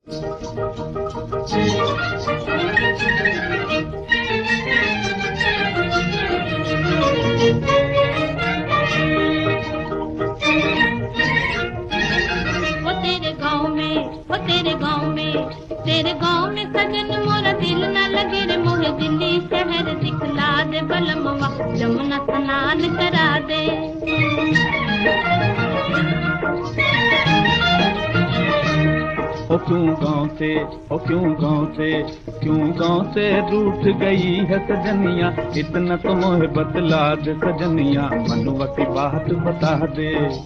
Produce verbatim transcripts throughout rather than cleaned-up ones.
तेरे गाँव में, वो तेरे गाँव में, तेरे गाँव में सजन मोरा दिल न लगे रे मोहे दिल्ली शहर दिखला दे बलमवा जमुना स्नान करा दे। ओ क्यों गाँव से, ओ क्यों गाँव से, क्यों गाँव से रूठ गई है सजनिया, इतना तो मोहे बतला दे सजनिया, मनुआ की बात बता दे।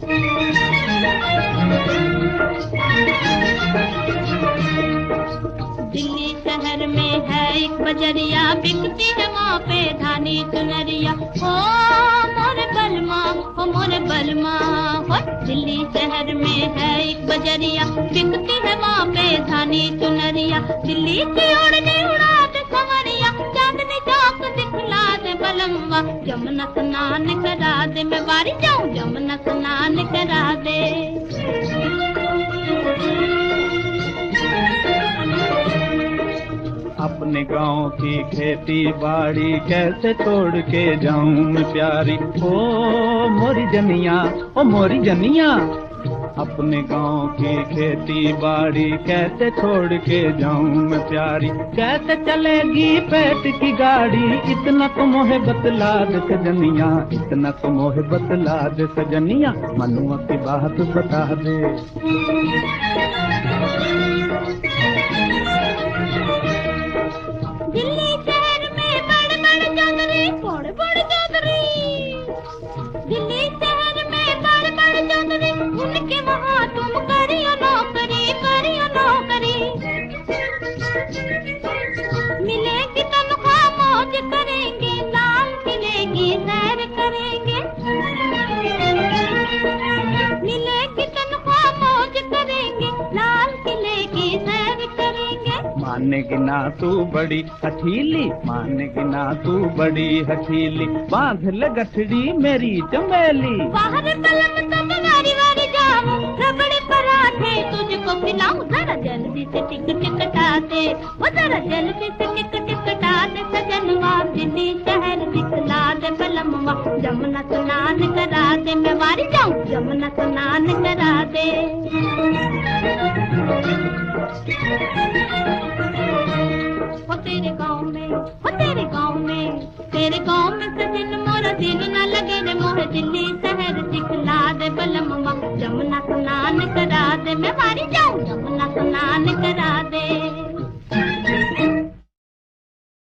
दिल्ली शहर में है एक बजरिया, बिकती है वहाँ पे धानी चुनरिया, ओ मोरे बलमा, ओ मोरे बलमा, हो दिल्ली शहर में है एक बजरिया, बिकती है वहाँ पे धानी चुनरिया, दिल्ली की ओढ़नी उड़ा दे संवरिया, चांदनी चौक दिखला दे बलमवा, जमुना स्नान करा दे, मैं बारी जाऊं जमुना स्नान करा दे। अपने गाँव की खेती बाड़ी कैसे छोड़ के जाऊं मैं प्यारी, ओ मोरी जनिया, ओ मोरी जनिया, अपने गाँव की खेती बाड़ी कैसे छोड़ के जाऊं मैं प्यारी, कैसे चलेगी पेट की गाड़ी, इतना तो मोहे बतला दे सजनिया, इतना तो मोहे बतला दे सजनिया, मनुआ की बात बता दे। दिल्ली शहर में बड़ बड़ चौधरी, बड़ बड़ चौधरी, दिल्ली शहर में बड़ बड़ चौधरी, उनके वहाँ तुम करियो नौकरी, करियो नौकरी, मिलेगी तनख्वाह मौज करेंगे, लाल किले की सैर करेंगे, मिलेगी तनख्वाह मौज करेंगे, लाल किले की सैर करेंगे। मानेगी ना तू बड़ी हठीली, मानेगी ना तू बड़ी हठीली, बांध ले गठड़ी मेरी चमेली, बाहर कलम तो वारी वारी जाऊं, रबड़ी पराठे तुझको खिलाऊं, जरा जल्दी से टिक टिकटा दे, वो जरा जल्दी से टिक टिकटा दे सजनवा, दिल्ली शहर दिखला दे बलमवा, जमुना स्नान करा दे, मैं वारी जाऊं जमुना स्नान करा दे।